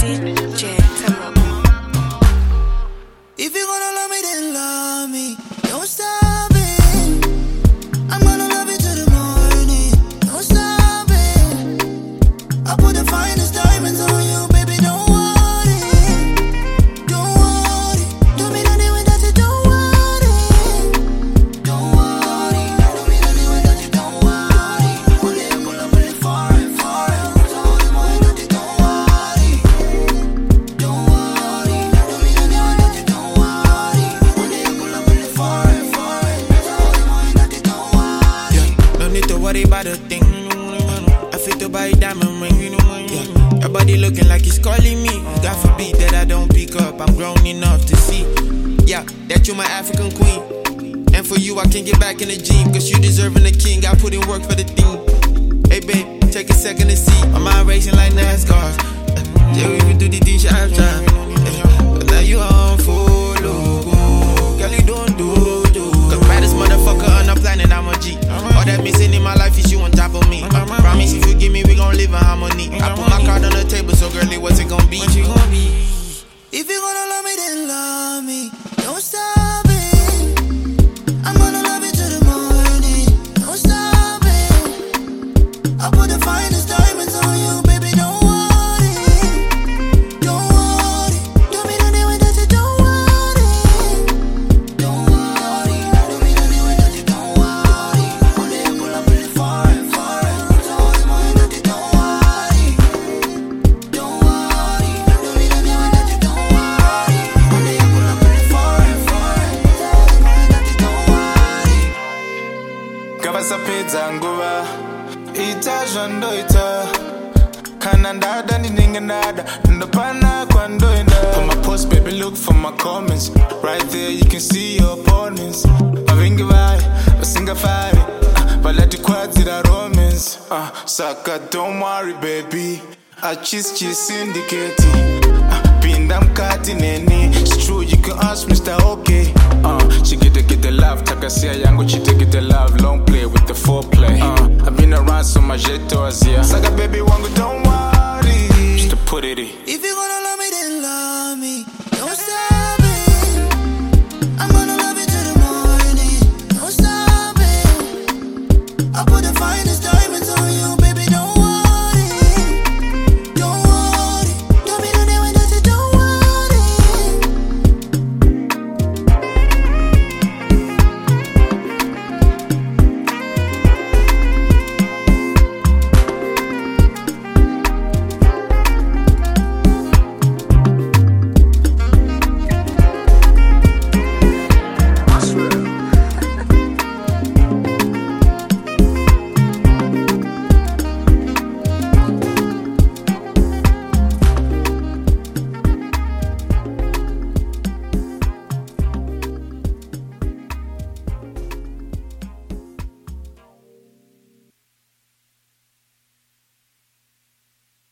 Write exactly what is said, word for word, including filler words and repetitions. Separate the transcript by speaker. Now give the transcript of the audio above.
Speaker 1: D J Tamoko.
Speaker 2: If you're gonna love me, then love me. Don't stop it. I'm gonna love you till the morning. Don't stop it. I put the finest diamonds on you, baby. Don't worry. Don't worry. Do me the way that you don't worry. Don't worry. Do me the way that you don't worry. Only I pull up in it for it, for it. So the way that you don't worry. Don't worry. Do me the way that you don't worry. Only I pull up in it for it, for it. So the way that you don't worry.
Speaker 3: Yeah, no need to worry about a thing. I fit to buy a diamond ring. Yeah, your body looking like it's calling me. God forbid that I don't pick up. I'm grown enough to see. Yeah, that you my African queen. And for you I can get back in the gym. Cause you deserving a king. I put in work for the thing. Hey babe, take a second to see. My mind racing like NASCAR. Yeah, we even do the things I've tried. But now you on follow. Girl, you don't do, do. Cause baddest motherfucker on the planet, I'm a G. All that missing in my life is you on top of me. I promise if you give me, we gon' live in harmony. I put my card on the table, so girlie, what's it gon' be?
Speaker 2: If you're gonna love me, then love me. Don't stop it. I'm gonna love you till the morning. Don't stop it. I put the finest diamonds on you, baby. Don't worry. Don't worry. Do me the way that you don't worry. Don't worry. Do me the way that you don't worry. Only I pull up in it for it, for it. So the way that you don't worry. Don't worry. Do me the way that you don't worry. Only I pull up in it for it, for it. So the way that you don't worry.
Speaker 4: Gavasa pizza nguva ita jandoita kanandada nininganda ndopana kwandoinda. For my post, baby, look for my comments. Right there you can see your opponents. Mavingi vai basinga fire but let the quads in romance. uh, Saka don't worry baby, I cheese cheese syndicate. uh, Pinda mkati neni. It's true you can ask Mister Okay. uh, She get to get the love Takasia yangu she take it the love. Long play with the foreplay. uh, I've been around so much jet towards yeah. Saka baby wangu don't worry.